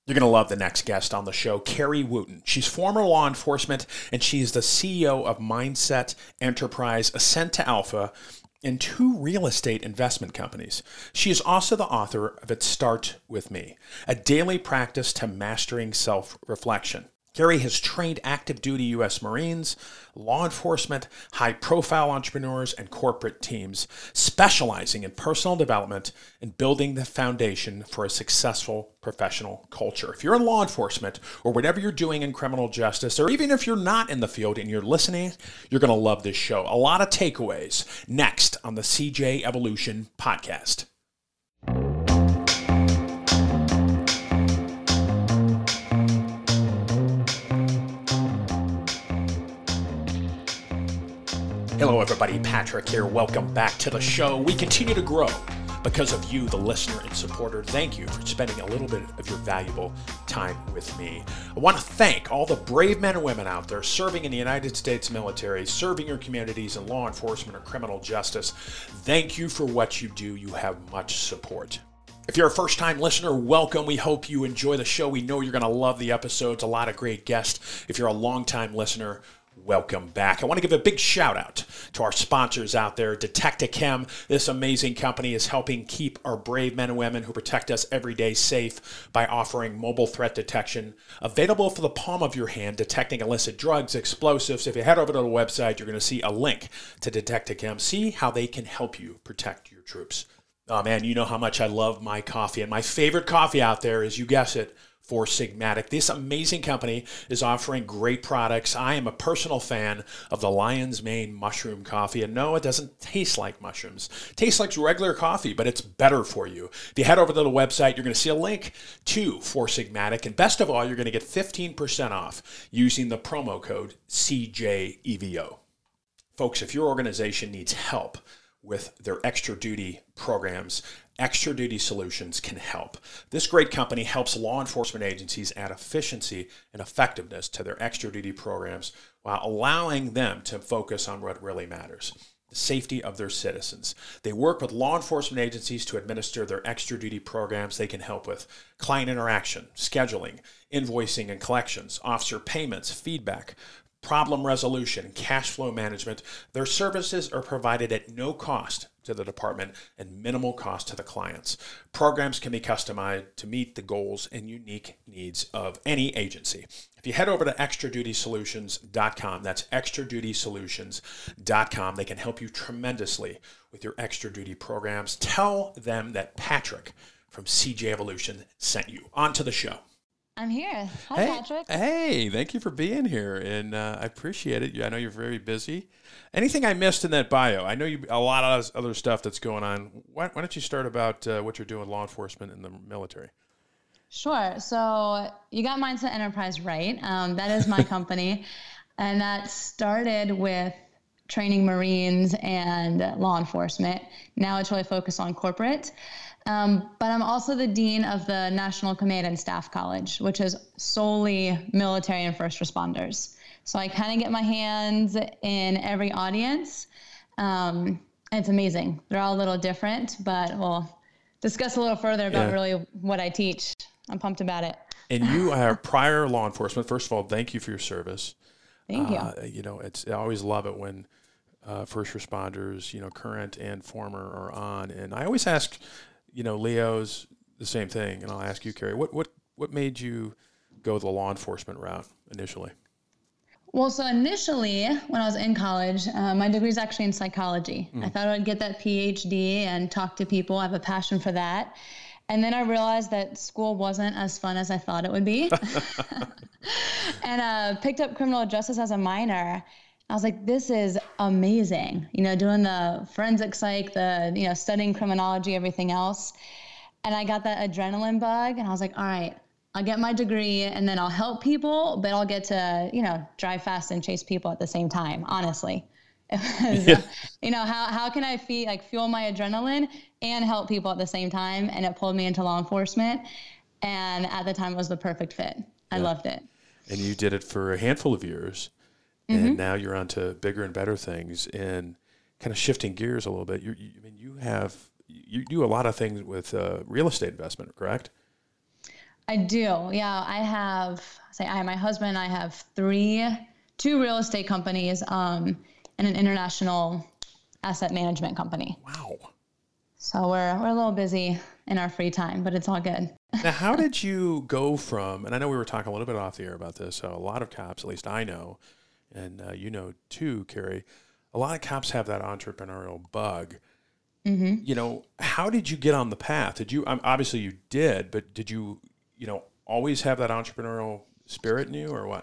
You're going to love the next guest on the show, Carrie Wooten. She's former law enforcement, and she's the CEO of Mindset Enterprise, Ascent to Alpha, and 2 real estate investment companies. She is also the author of It Start With Me, a daily practice to mastering self-reflection. Carrie has trained active duty U.S. Marines, law enforcement, high-profile entrepreneurs, and corporate teams, specializing in personal development and building the foundation for a successful professional culture. If you're in law enforcement or whatever you're doing in criminal justice, or even if you're not in the field and you're listening, you're going to love this show. A lot of takeaways next on the CJ Evolution podcast. Hello, everybody. Patrick here. Welcome back to the show. We continue to grow because of you, the listener and supporter. Thank you for spending a little bit of your valuable time with me. I want to thank all the brave men and women out there serving in the United States military, serving your communities in law enforcement or criminal justice. Thank you for what you do. You have much support. If you're a first-time listener, welcome. We hope you enjoy the show. We know you're going to love the episodes. A lot of great guests. If you're a long-time listener, welcome back. I want to give a big shout out to our sponsors out there. Detectachem, this amazing company, is helping keep our brave men and women who protect us every day safe by offering mobile threat detection available for the palm of your hand, detecting illicit drugs, explosives. If you head over to the website, you're going to see a link to Detectachem. See how they can help you protect your troops. Oh man, you know how much I love my coffee, and my favorite coffee out there is, you guess it, Four Sigmatic. This amazing company is offering great products. I am a personal fan of the Lion's Mane mushroom coffee. And no, it doesn't taste like mushrooms. It tastes like regular coffee, but it's better for you. If you head over to the website, you're going to see a link to Four Sigmatic. And best of all, you're going to get 15% off using the promo code CJEVO. Folks, if your organization needs help with their extra duty programs, Extra Duty Solutions can help. This great company helps law enforcement agencies add efficiency and effectiveness to their extra duty programs while allowing them to focus on what really matters: the safety of their citizens. They work with law enforcement agencies to administer their extra duty programs. They can help with client interaction, scheduling, invoicing and collections, officer payments, feedback, problem resolution, cash flow management. Their services are provided at no cost to the department and minimal cost to the clients. Programs can be customized to meet the goals and unique needs of any agency. If you head over to extradutysolutions.com, that's extradutysolutions.com, they can help you tremendously with your extra duty programs. Tell them that Patrick from CJ Evolution sent you. On to the show. I'm here. Hi, Patrick. Hey, thank you for being here, and I appreciate it. I know you're very busy. Anything I missed in that bio? I know you a lot of other stuff that's going on. Why don't you start about what you're doing with law enforcement in the military? Sure. So you got Mindset Enterprise right. That is my company, and that started with training Marines and law enforcement. Now it's really focused on corporate. But I'm also the dean of the National Command and Staff College, which is solely military and first responders. So I kind of get my hands in every audience. It's amazing. They're all a little different, but we'll discuss a little further about really what I teach. I'm pumped about it. And you are prior law enforcement. First of all, thank you for your service. Thank you. You know, I always love it when first responders, current and former, are on. And I always ask, Leo's the same thing, and I'll ask you, Carrie, what made you go the law enforcement route initially? Well, so initially, when I was in college, my degree is actually in psychology. I thought I would get that PhD and talk to people. I have a passion for that. And then I realized that school wasn't as fun as I thought it would be. And picked up criminal justice as a minor. I was like, this is amazing, doing the forensic psych, the, studying criminology, everything else. And I got that adrenaline bug, and I was like, all right, I'll get my degree and then I'll help people, but I'll get to, drive fast and chase people at the same time, honestly. It was, how can I fuel my adrenaline and help people at the same time? And it pulled me into law enforcement. And at the time it was the perfect fit. I loved it. And you did it for a handful of years. And now you're on to bigger and better things, and kind of shifting gears a little bit. You do a lot of things with real estate investment, correct? I do. Yeah. My husband and I have two real estate companies, and an international asset management company. Wow. So we're a little busy in our free time, but it's all good. Now, how did you go from, and I know we were talking a little bit off the air about this, so a lot of cops, at least I know, and you know too, Carrie, a lot of cops have that entrepreneurial bug. Mm-hmm. You know, how did you get on the path? Did you, obviously you did, but did you, always have that entrepreneurial spirit in you or what?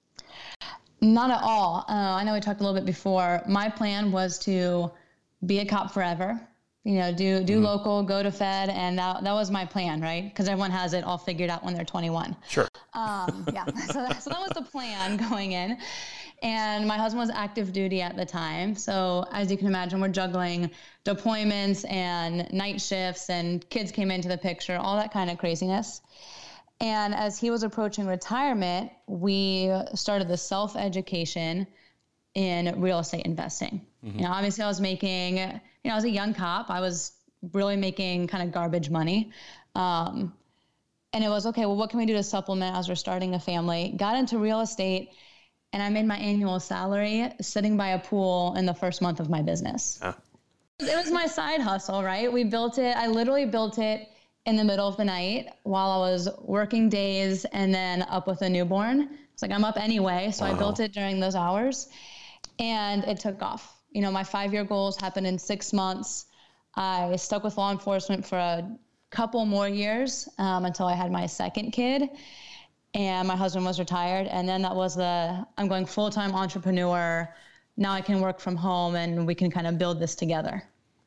Not at all. I know we talked a little bit before. My plan was to be a cop forever. Do mm-hmm. local, go to Fed, and that was my plan, right? Because everyone has it all figured out when they're 21. Sure. Yeah. So that was the plan going in. And my husband was active duty at the time. So as you can imagine, we're juggling deployments and night shifts, and kids came into the picture, all that kind of craziness. And as he was approaching retirement, we started the self-education in real estate investing. Mm-hmm. Obviously I was making, I was a young cop. I was really making kind of garbage money. And it was, okay, well, what can we do to supplement as we're starting a family? Got into real estate, and I made my annual salary sitting by a pool in the first month of my business. Huh. It was my side hustle, right? We built it. I literally built it in the middle of the night while I was working days and then up with a newborn. It's like, I'm up anyway. So wow. I built it during those hours, and it took off. My 5-year goals happened in 6 months. I stuck with law enforcement for a couple more years until I had my second kid, and my husband was retired. And then that was I'm going full-time entrepreneur. Now I can work from home and we can kind of build this together.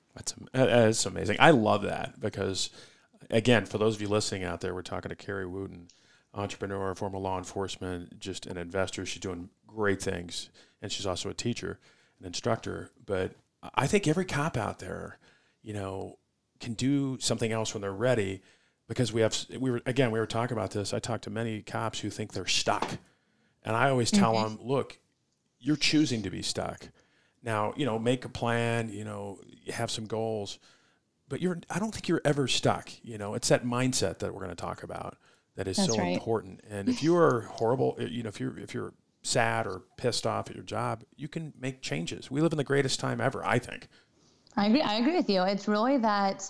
That's amazing. I love that because, again, for those of you listening out there, we're talking to Carrie Wooten, entrepreneur, former law enforcement, just an investor. She's doing great things, and she's also a teacher, an instructor. But I think every cop out there, can do something else when they're ready, because we were talking about this. I talked to many cops who think they're stuck, and I always tell them, look, you're choosing to be stuck. Now, make a plan, have some goals, but I don't think you're ever stuck. It's that mindset that we're going to talk about that is That's so right. important. And if you are horrible, if you're sad or pissed off at your job, you can make changes. We live in the greatest time ever, I think. I agree with you. It's really that,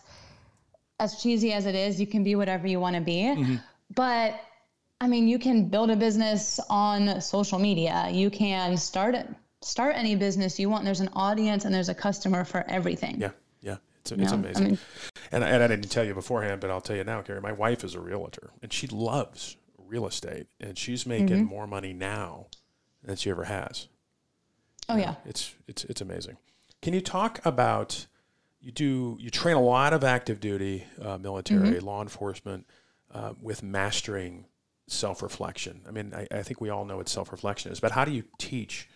as cheesy as it is, you can be whatever you want to be. Mm-hmm. But you can build a business on social media. You can start any business you want. There's an audience and there's a customer for everything. Yeah. It's amazing. And I didn't tell you beforehand, but I'll tell you now, Carrie, my wife is a realtor, and she loves real estate, and she's making more money now than she ever has. Oh, yeah. It's amazing. Can you talk about, you train a lot of active duty military, law enforcement, with mastering self-reflection. I think we all know what self-reflection is, but how do you teach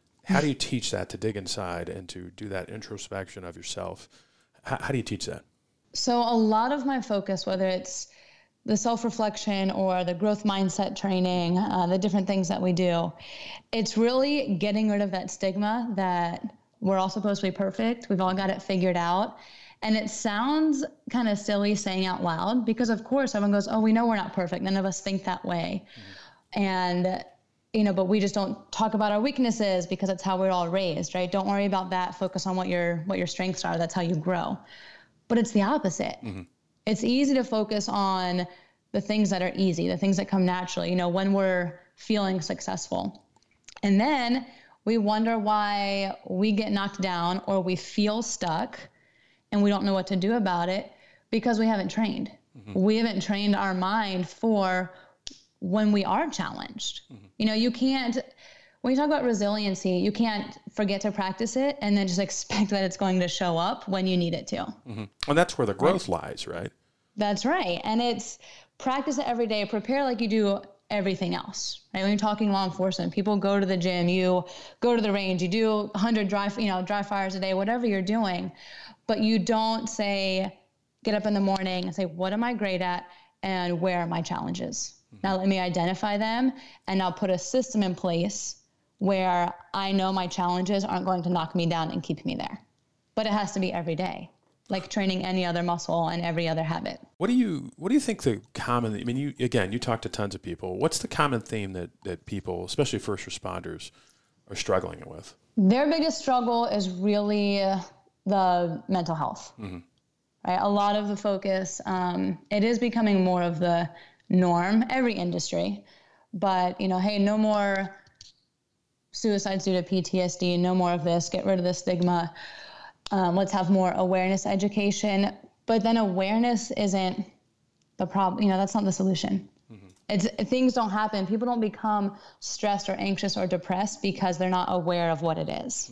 that to dig inside and to do that introspection of yourself? How do you teach that? So a lot of my focus, whether it's the self-reflection or the growth mindset training, the different things that we do, it's really getting rid of that stigma that we're all supposed to be perfect. We've all got it figured out. And it sounds kind of silly saying out loud, because of course everyone goes, oh, we know we're not perfect. None of us think that way. And, but we just don't talk about our weaknesses because that's how we're all raised, right? Don't worry about that. Focus on what your strengths are. That's how you grow. But it's the opposite. Mm-hmm. It's easy to focus on the things that are easy, the things that come naturally, when we're feeling successful. And then we wonder why we get knocked down or we feel stuck and we don't know what to do about it, because we haven't trained. Mm-hmm. We haven't trained our mind for when we are challenged. Mm-hmm. You can't, when you talk about resiliency, you can't forget to practice it and then just expect that it's going to show up when you need it to. Mm-hmm. And that's where the growth lies, right? That's right. And it's practice it every day, prepare like you do everything else, right? When you're talking law enforcement, people go to the gym, you go to the range, you do 100 dry fires a day, whatever you're doing, but you don't get up in the morning and say, what am I great at and where are my challenges? Mm-hmm. Now let me identify them, and now put a system in place where I know my challenges aren't going to knock me down and keep me there. But it has to be every day. like training any other muscle and every other habit. What do you think the common, I mean, you talk to tons of people. What's the common theme that people, especially first responders, are struggling with? Their biggest struggle is really the mental health, right? A lot of the focus, it is becoming more of the norm, every industry, but hey, no more suicides due to PTSD, no more of this, get rid of the stigma. Let's have more awareness education, but then awareness isn't the problem. That's not the solution. Things don't happen. People don't become stressed or anxious or depressed because they're not aware of what it is.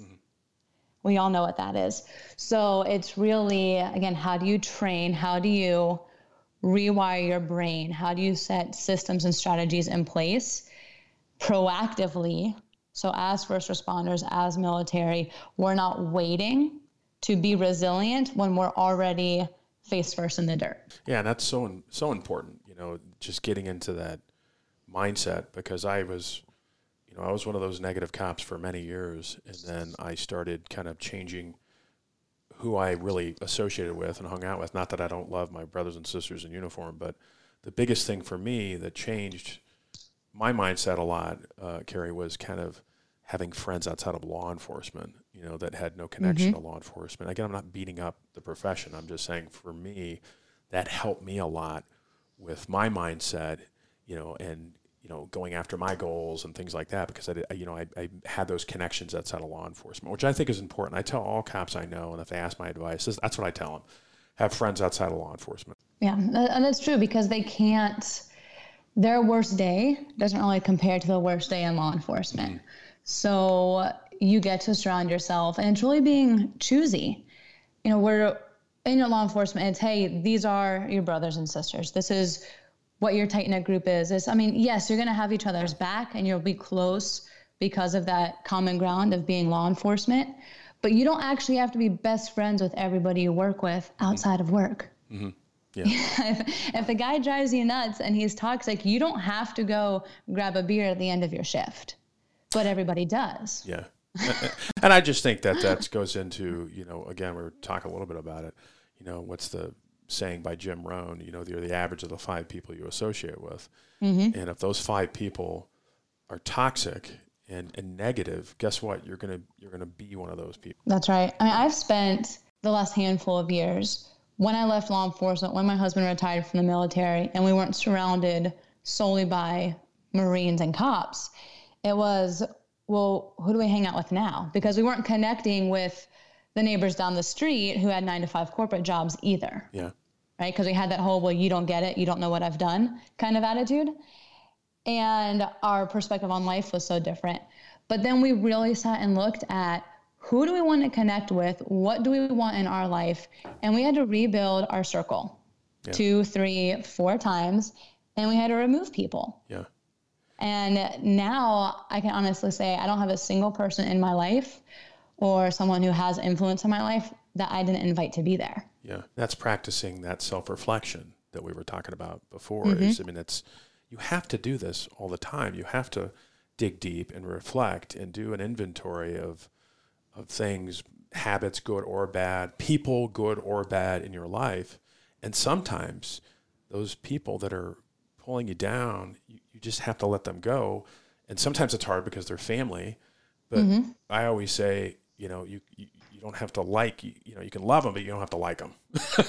We all know what that is. So it's really, again, how do you train? How do you rewire your brain? How do you set systems and strategies in place proactively? So as first responders, as military, we're not waiting to be resilient when we're already face first in the dirt. Yeah, and that's so important, just getting into that mindset, because I was one of those negative cops for many years, and then I started kind of changing who I really associated with and hung out with. Not that I don't love my brothers and sisters in uniform, but the biggest thing for me that changed my mindset a lot, Carrie, was kind of having friends outside of law enforcement, that had no connection to law enforcement. Again, I'm not beating up the profession. I'm just saying, for me, that helped me a lot with my mindset, and going after my goals and things like that, because I had those connections outside of law enforcement, which I think is important. I tell all cops I know, and if they ask my advice, that's what I tell them: have friends outside of law enforcement. Yeah, and that's true, because they can't. Their worst day doesn't really compare to the worst day in law enforcement. So you get to surround yourself, and it's really being choosy. We're in your law enforcement, it's, hey, these are your brothers and sisters. This is what your tight-knit group is. Yes, you're going to have each other's back, and you'll be close because of that common ground of being law enforcement, but you don't actually have to be best friends with everybody you work with outside of work. Yeah. If the guy drives you nuts and he's toxic, you don't have to go grab a beer at the end of your shift, but everybody does. Yeah. And I just think that goes into, again, we were talking a little bit about it, what's the saying by Jim Rohn, you're the average of the 5 people you associate with. And if those 5 people are toxic and negative, guess what? You're going to be one of those people. That's right. I've spent the last handful of years, when I left law enforcement, when my husband retired from the military, and we weren't surrounded solely by Marines and cops, it was, well, who do we hang out with now? Because we weren't connecting with the neighbors down the street who had 9-to-5 corporate jobs either. Yeah. Right? Because we had that whole, well, you don't get it, you don't know what I've done kind of attitude. And our perspective on life was so different. But then we really sat and looked at, who do we want to connect with? What do we want in our life? And we had to rebuild our circle 2, 3, 4 times, and we had to remove people. Yeah. And now I can honestly say I don't have a single person in my life or someone who has influence in my life that I didn't invite to be there. Yeah. That's practicing that self-reflection that we were talking about before. You have to do this all the time. You have to dig deep and reflect and do an inventory of things, habits, good or bad, people, good or bad, in your life. And sometimes those people that are pulling you down, you just have to let them go. And sometimes it's hard because they're family. But I always say, you don't have to you can love them, but you don't have to like them.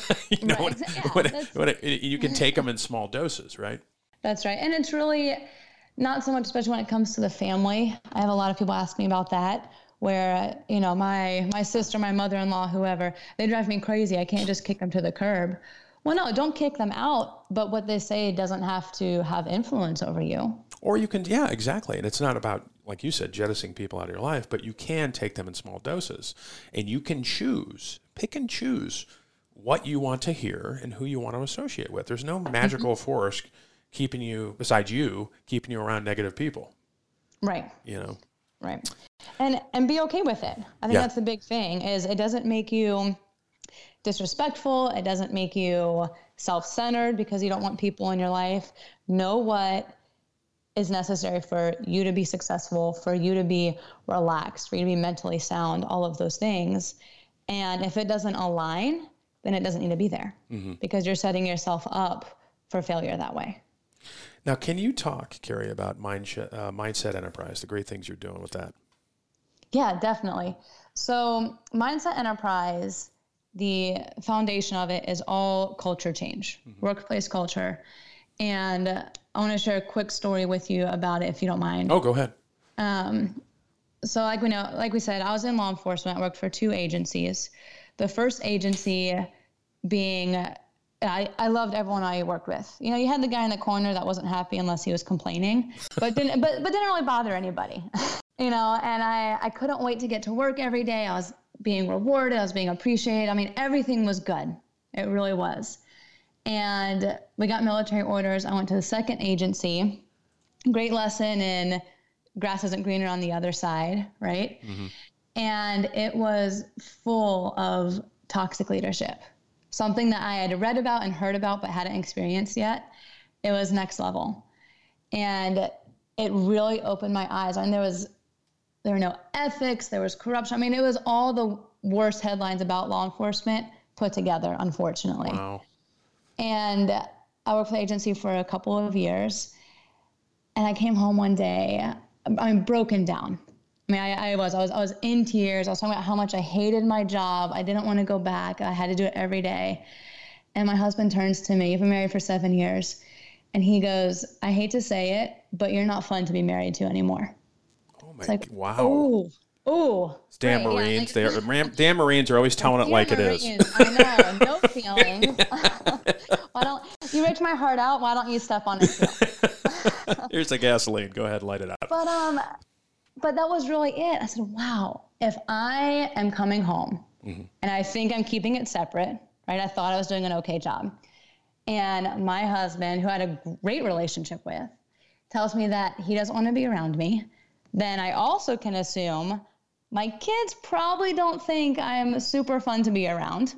You can take them in small doses, right? That's right. And it's really not so much, especially when it comes to the family. I have a lot of people ask me about that, where, my sister, my mother-in-law, whoever, they drive me crazy. I can't just kick them to the curb. Well, no, don't kick them out, but what they say doesn't have to have influence over you. Or you can, yeah, exactly. And it's not about, like you said, jettisoning people out of your life, but you can take them in small doses. And you can pick and choose what you want to hear and who you want to associate with. There's no magical force keeping you around negative people. Right. Right. And be okay with it. I think that's the big thing, is it doesn't make you disrespectful. It doesn't make you self-centered because you don't want people in your life. Know what is necessary for you to be successful, for you to be relaxed, for you to be mentally sound, all of those things. And if it doesn't align, then it doesn't need to be there because you're setting yourself up for failure that way. Now, can you talk, Carrie, about Mindset Enterprise, the great things you're doing with that? Yeah, definitely. So Mindset Enterprise, the foundation of it is all culture change, workplace culture. And I want to share a quick story with you about it, if you don't mind. Oh, go ahead. So like we said, I was in law enforcement. I worked for 2 agencies. The first agency being, I loved everyone I worked with. You know, you had the guy in the corner that wasn't happy unless he was complaining, but didn't really bother anybody. You know, and I couldn't wait to get to work every day. I was being rewarded. I was being appreciated. I mean, everything was good. It really was. And we got military orders. I went to the second agency. Great lesson in grass isn't greener on the other side, right? And it was full of toxic leadership. Something that I had read about and heard about but hadn't experienced yet. It was next level. And it really opened my eyes. And there were no ethics, there was corruption. I mean, it was all the worst headlines about law enforcement put together, unfortunately. Wow. And I worked for the agency for a couple of years. And I came home one day, I'm broken down. I mean, I was in tears. I was talking about how much I hated my job. I didn't want to go back. I had to do it every day. And my husband turns to me, we've been married for 7 years, and he goes, I hate to say it, but you're not fun to be married to anymore. Oh my, like, wow. Oh. Damn right, Marines. Yeah, damn Marines are always telling it like Marines. It is. I know. No feelings. Why don't you reach my heart out? Why don't you step on it? Here's the gasoline. Go ahead and light it up. But that was really it. I said, wow, if I am coming home and I think I'm keeping it separate, right? I thought I was doing an okay job. And my husband, who I had a great relationship with, tells me that he doesn't want to be around me. Then I also can assume my kids probably don't think I'm super fun to be around.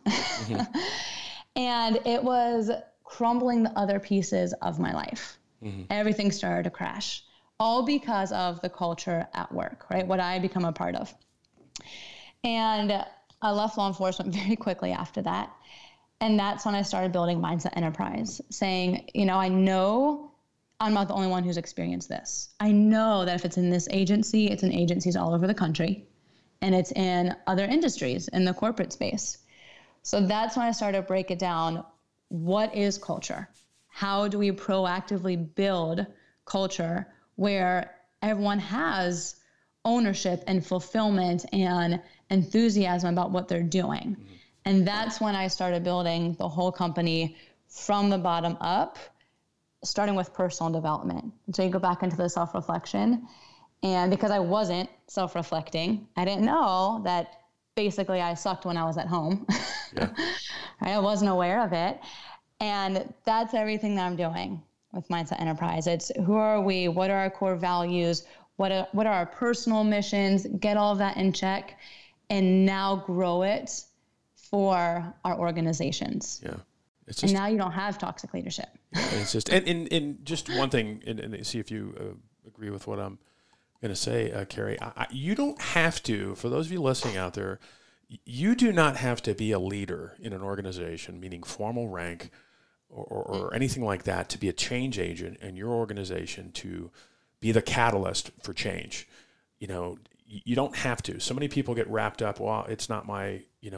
And it was crumbling the other pieces of my life. Everything started to crash, all because of the culture at work, right? What I had become a part of. And I left law enforcement very quickly after that. And that's when I started building Mindset Enterprise, saying, you know, I know I'm not the only one who's experienced this. I know that if it's in this agency, it's in agencies all over the country, and it's in other industries in the corporate space. So that's when I started to break it down. What is culture? How do we proactively build culture where everyone has ownership and fulfillment and enthusiasm about what they're doing? And that's when I started building the whole company from the bottom up, starting with personal development. And so you go back into the self-reflection. And because I wasn't self-reflecting, I didn't know that basically I sucked when I was at home. Yeah. I wasn't aware of it. And that's everything that I'm doing with Mindset Enterprise. It's who are we? What are our core values? What are our personal missions? Get all of that in check and now grow it for our organizations. Yeah. It's just, and now you don't have toxic leadership. It's just, and just one thing, and see if you agree with what I'm going to say, Carrie. You don't have to, for those of you listening out there, you do not have to be a leader in an organization, meaning formal rank or anything like that, to be a change agent in your organization, to be the catalyst for change. You know, you don't have to. So many people get wrapped up, well, it's not my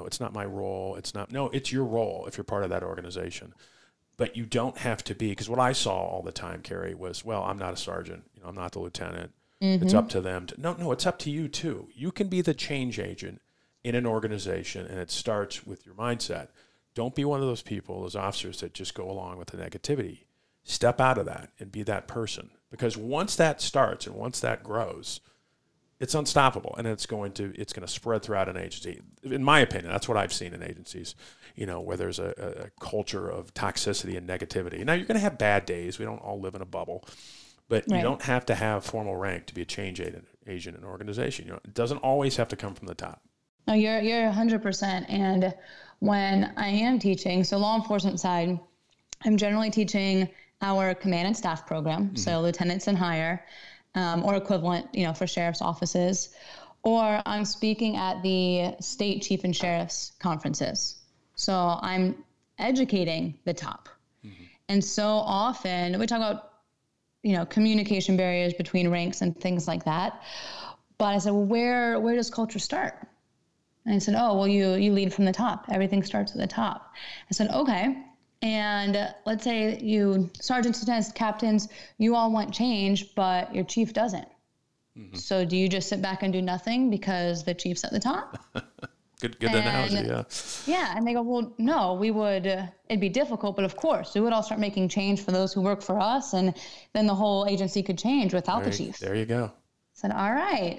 role. No, it's your role if you're part of that organization. But you don't have to be, because what I saw all the time, Carrie, was, well, I'm not a sergeant. I'm not the lieutenant. It's up to them. No, it's up to you too. You can be the change agent in an organization, and it starts with your mindset. Don't be one of those people, those officers that just go along with the negativity. Step out of that and be that person. Because once that starts and once that grows, it's unstoppable, and it's going to spread throughout an agency. In my opinion, that's what I've seen in agencies, where there's a culture of toxicity and negativity. Now, you're going to have bad days. We don't all live in a bubble, but right. You don't have to have formal rank to be a change agent in an organization. It doesn't always have to come from the top. No, you're 100%. And when I am teaching, so law enforcement side, I'm generally teaching our command and staff program, so lieutenants and higher. Or equivalent, for sheriff's offices, or I'm speaking at the state chief and sheriff's conferences. So I'm educating the top. And so often we talk about, communication barriers between ranks and things like that. But I said, well, where does culture start? And I said, oh, well, you lead from the top. Everything starts at the top. I said, okay. And let's say you sergeants, lieutenants, captains, you all want change, but your chief doesn't. So do you just sit back and do nothing because the chief's at the top? Good analogy, yeah. Yeah, and they go, well, no, we would, it'd be difficult, but of course, we would all start making change for those who work for us, and then the whole agency could change without the chief. There you go. I said, all right.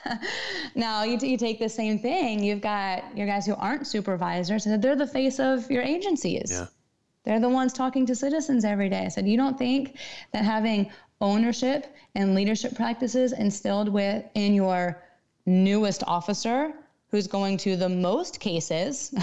Now, you take the same thing. You've got your guys who aren't supervisors, and they're the face of your agencies. Yeah. They're the ones talking to citizens every day. I said, you don't think that having ownership and leadership practices instilled in your newest officer, who's going to the most cases,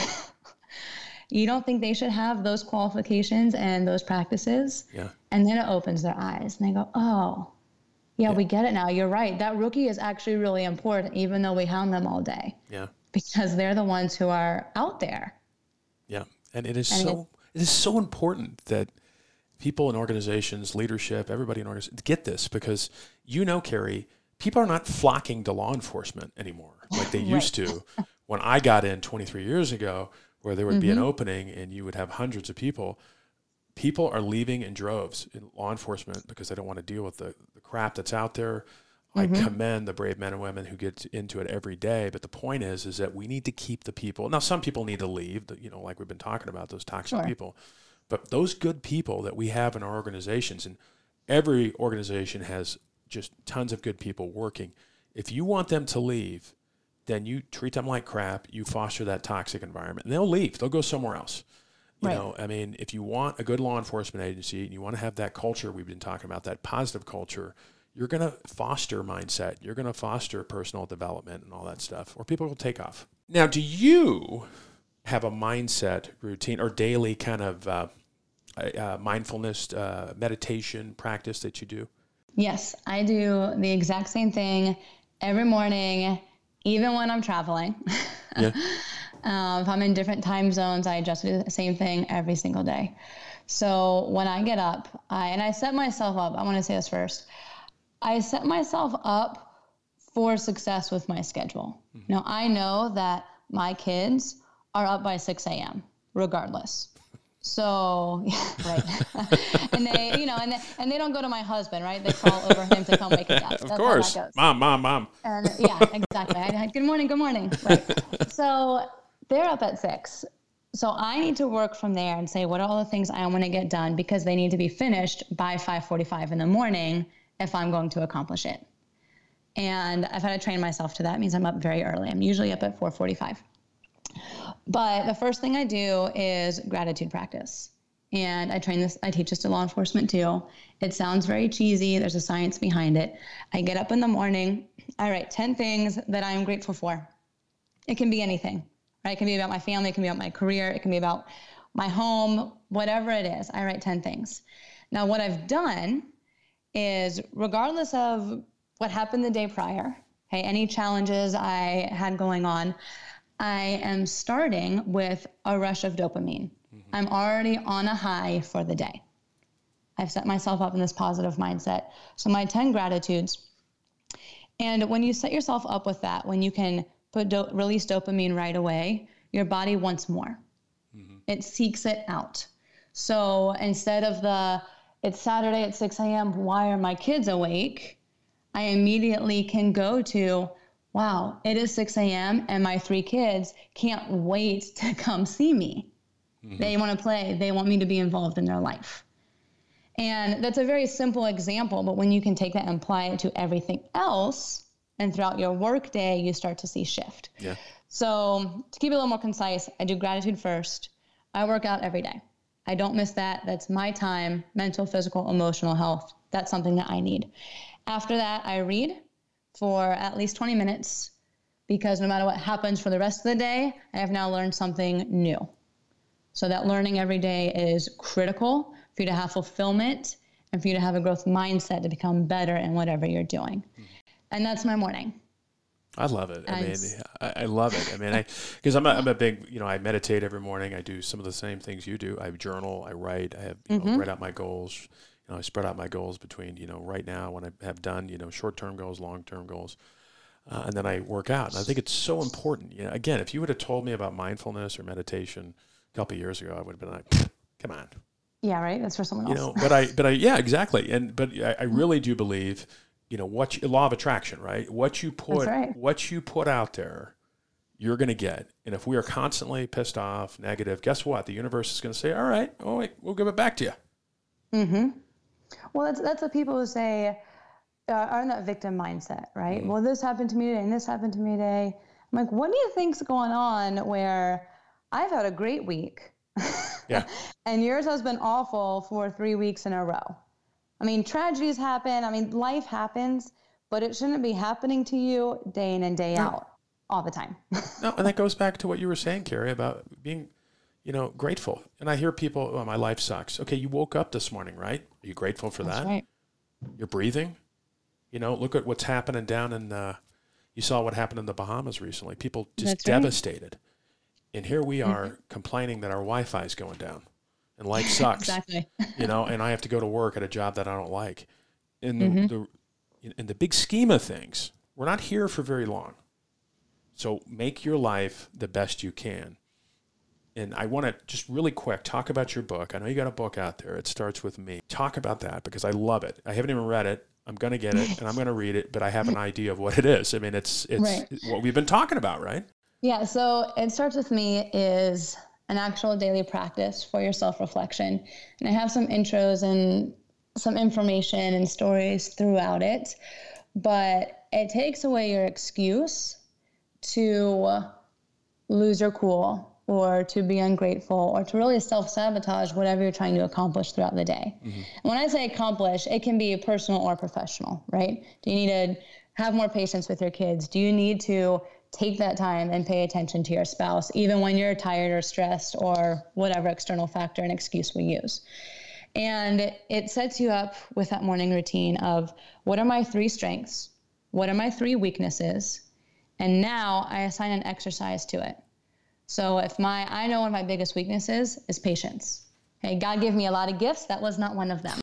you don't think they should have those qualifications and those practices? Yeah. And then it opens their eyes and they go, oh, yeah, we get it now. You're right. That rookie is actually really important, even though we hound them all day. Yeah. Because they're the ones who are out there. Yeah. And it is so important that people in organizations, leadership, everybody in organizations get this, because Carrie, people are not flocking to law enforcement anymore like they used to. When I got in 23 years ago, where there would be an opening and you would have hundreds of people are leaving in droves in law enforcement because they don't want to deal with the crap that's out there. I commend the brave men and women who get into it every day. But the point is that we need to keep the people. Now, some people need to leave, like we've been talking about, those toxic people. But those good people that we have in our organizations, and every organization has just tons of good people working. If you want them to leave, then you treat them like crap. You foster that toxic environment, and they'll leave. They'll go somewhere else. If you want a good law enforcement agency and you want to have that culture we've been talking about, that positive culture, you're going to foster mindset. You're going to foster personal development and all that stuff, or people will take off. Now, do you have a mindset routine or daily kind of mindfulness, meditation practice that you do? Yes, I do the exact same thing every morning, even when I'm traveling. Yeah. If I'm in different time zones, I just do the same thing every single day. So when I get up, I set myself up, I want to say this first. I set myself up for success with my schedule. Now, I know that my kids are up by 6 a.m. regardless. So, right. And they, and they don't go to my husband, right? They call over him to come wake us up. Of course. Mom. And yeah, exactly. Good morning. Right. So they're up at 6. So I need to work from there and say, what are all the things I want to get done? Because they need to be finished by 5:45 in the morning if I'm going to accomplish it. And I've had to train myself to that. It means I'm up very early. I'm usually up at 4:45. But the first thing I do is gratitude practice. And I teach this to law enforcement too. It sounds very cheesy. There's a science behind it. I get up in the morning. I write 10 things that I am grateful for. It can be anything, right? It can be about my family. It can be about my career. It can be about my home, whatever it is. I write 10 things. Now, what I've done is, regardless of what happened the day prior, okay, any challenges I had going on, I am starting with a rush of dopamine. I'm already on a high for the day. I've set myself up in this positive mindset. So my 10 gratitudes. And when you set yourself up with that, when you can release dopamine right away, your body wants more. It seeks it out. So instead of it's Saturday at 6 a.m., why are my kids awake? I immediately can go to, wow, it is 6 a.m. and my 3 kids can't wait to come see me. They want to play. They want me to be involved in their life. And that's a very simple example, but when you can take that and apply it to everything else, and throughout your work day, you start to see shift. Yeah. So to keep it a little more concise, I do gratitude first. I work out every day. I don't miss that. That's my time, mental, physical, emotional health. That's something that I need. After that, I read for at least 20 minutes, because no matter what happens for the rest of the day, I have now learned something new. So that learning every day is critical for you to have fulfillment and for you to have a growth mindset to become better in whatever you're doing. And that's my morning. I love it. I mean, I love it. I mean, because I'm a big, I meditate every morning. I do some of the same things you do. I journal, I write, I have, write out my goals. I spread out my goals between, right now when I have done, short-term goals, long-term goals. And then I work out. And I think it's so important. Again, if you would have told me about mindfulness or meditation a couple of years ago, I would have been like, come on. Yeah, right. That's for someone else. Yeah, exactly. But I really do believe, law of attraction, right? What you put out there, you're going to get. And if we are constantly pissed off, negative, guess what? The universe is going to say, all right, we'll give it back to you. Mm-hmm. Well, that's what people who say are in that victim mindset, right? Mm-hmm. Well, this happened to me today and this happened to me today. I'm like, what do you think's going on where I've had a great week yeah. and yours has been awful for 3 weeks in a row? I mean, tragedies happen. I mean, life happens, but it shouldn't be happening to you day in and day out all the time. No, and that goes back to what you were saying, Carrie, about being grateful. And I hear people, my life sucks. Okay, you woke up this morning, right? Are you grateful for that? Right. You're breathing. Look at what's happening down in, you saw what happened in the Bahamas recently. People just devastated. And here we are complaining that our Wi-Fi is going down and life sucks. Exactly. And I have to go to work at a job that I don't like. In the big scheme of things, we're not here for very long. So make your life the best you can. And I want to just really quick talk about your book. I know you got a book out there. It starts with me. Talk about that because I love it. I haven't even read it. I'm going to get it and I'm going to read it, but I have an idea of what it is. I mean, it's what we've been talking about, right? Yeah. So It Starts With Me is an actual daily practice for your self-reflection. And I have some intros and some information and stories throughout it, but it takes away your excuse to lose your cool or to be ungrateful or to really self-sabotage whatever you're trying to accomplish throughout the day. Mm-hmm. And when I say accomplish, it can be personal or professional, right? Do you need to have more patience with your kids? Do you need to take that time and pay attention to your spouse, even when you're tired or stressed or whatever external factor and excuse we use? And it sets you up with that morning routine of what are my 3 strengths? What are my 3 weaknesses? And now I assign an exercise to it. So I know one of my biggest weaknesses is patience. Okay, God gave me a lot of gifts. That was not one of them.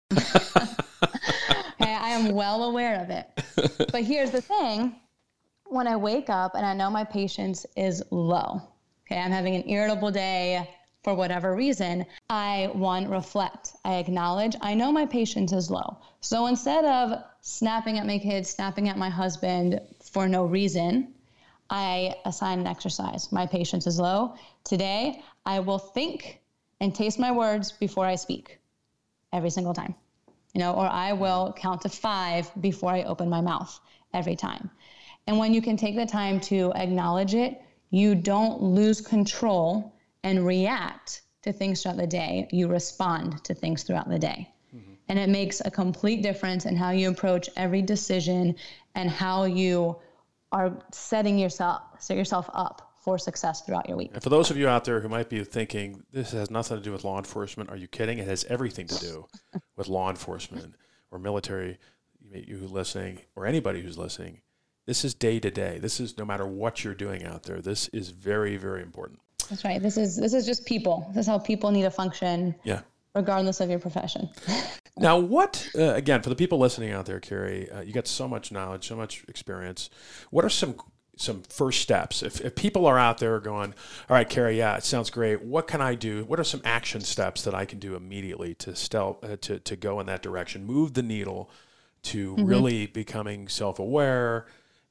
Okay, I am well aware of it. But here's the thing. When I wake up and I know my patience is low, okay, I'm having an irritable day for whatever reason, I, reflect. I acknowledge, I know my patience is low. So instead of snapping at my kids, snapping at my husband for no reason, I assign an exercise. My patience is low. Today, I will think and taste my words before I speak every single time, or I will count to 5 before I open my mouth every time. And when you can take the time to acknowledge it, you don't lose control and react to things throughout the day. You respond to things throughout the day. Mm-hmm. And it makes a complete difference in how you approach every decision and how you are set yourself up for success throughout your week. And for those of you out there who might be thinking, this has nothing to do with law enforcement, are you kidding? It has everything to do with law enforcement or military, you listening, or anybody who's listening. This is day to day. This is no matter what you're doing out there. This is very, very important. That's right. This is just people. This is how people need to function. Yeah. Regardless of your profession. Now, what, again, for the people listening out there, Carrie, you got so much knowledge, so much experience. What are some first steps? If people are out there going, all right, Carrie, yeah, it sounds great. What can I do? What are some action steps that I can do immediately to go in that direction, move the needle to really becoming self-aware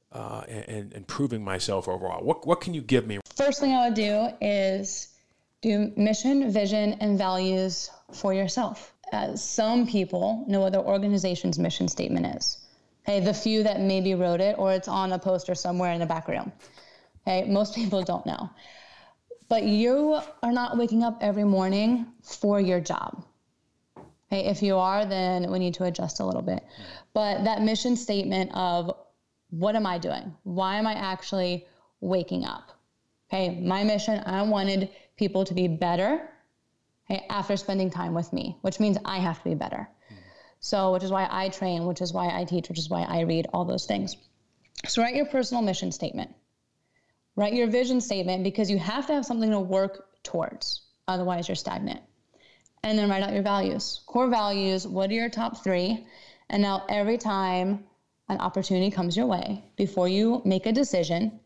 and improving myself overall? What can you give me? First thing I would do is do mission, vision, and values for yourself. Some people know what their organization's mission statement is. Okay, the few that maybe wrote it, or it's on a poster somewhere in the back room. Okay, most people don't know. But you are not waking up every morning for your job. Okay, if you are, then we need to adjust a little bit. But that mission statement of what am I doing? Why am I actually waking up? Okay, my mission, I wanted people to be better after spending time with me, which means I have to be better. So, which is why I train, which is why I teach, which is why I read, all those things. So write your personal mission statement. Write your vision statement, because you have to have something to work towards. Otherwise, you're stagnant. And then write out your values. Core values, what are your top 3? And now every time an opportunity comes your way, before you make a decision,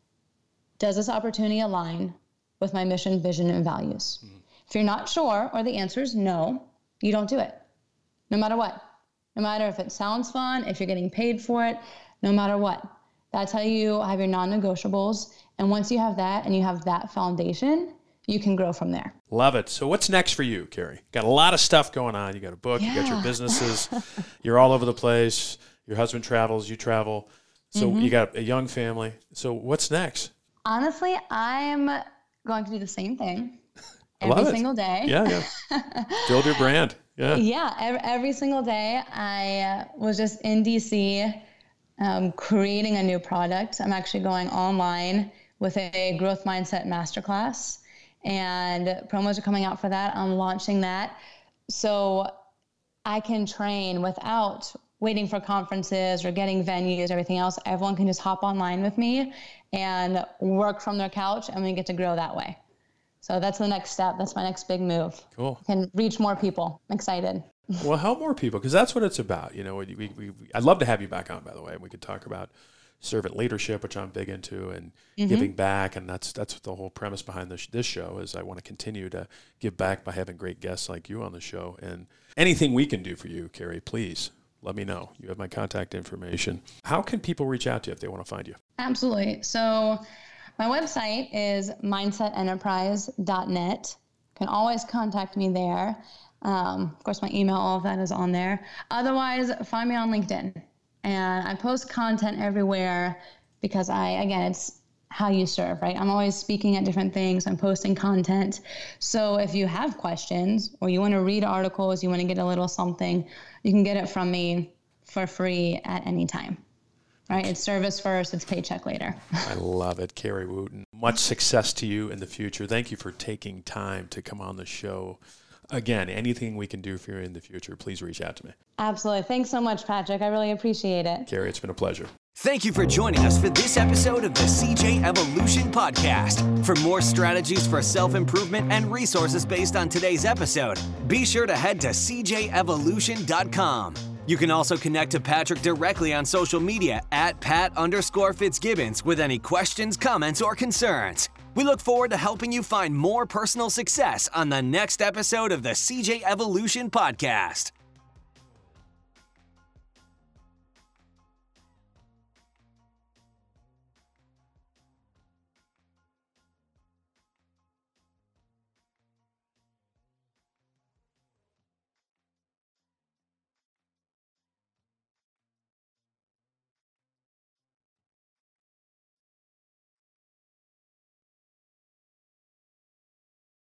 does this opportunity align with my mission, vision, and values? If you're not sure, or the answer is no, you don't do it. No matter what. No matter if it sounds fun, if you're getting paid for it, no matter what. That's how you have your non-negotiables. And once you have that and you have that foundation, you can grow from there. Love it. So what's next for you, Carrie? Got a lot of stuff going on. You got a book, You got your businesses, you're all over the place. Your husband travels, you travel. So you got a young family. So what's next? Honestly, I'm going to do the same thing every single day. Yeah. Build your brand. Yeah. Yeah. Every single day. I was just in DC creating a new product. I'm actually going online with a growth mindset masterclass, and promos are coming out for that. I'm launching that so I can train without waiting for conferences or getting venues, everything else. Everyone can just hop online with me and work from their couch, and we get to grow that way. So that's the next step. That's my next big move. Cool. Can reach more people. I'm excited. Well, help more people, because that's what it's about. You know, I'd love to have you back on, by the way. We could talk about servant leadership, which I'm big into, and giving back. And that's the whole premise behind this show is I want to continue to give back by having great guests like you on the show. And anything we can do for you, Carrie, please let me know. You have my contact information. How can people reach out to you if they want to find you? Absolutely. So my website is mindsetenterprise.net. You can always contact me there. Of course, my email, all of that is on there. Otherwise, find me on LinkedIn. And I post content everywhere because it's how you serve, right? I'm always speaking at different things. I'm posting content. So if you have questions or you want to read articles, you want to get a little something, you can get it from me for free at any time, right? It's service first, it's paycheck later. I love it. Carrie Wooten, much success to you in the future. Thank you for taking time to come on the show. Again, anything we can do for you in the future, please reach out to me. Absolutely. Thanks so much, Patrick. I really appreciate it. Carrie, it's been a pleasure. Thank you for joining us for this episode of the CJ Evolution Podcast. For more strategies for self-improvement and resources based on today's episode, be sure to head to cjevolution.com. You can also connect to Patrick directly on social media at Pat_Fitzgibbons with any questions, comments, or concerns. We look forward to helping you find more personal success on the next episode of the CJ Evolution Podcast.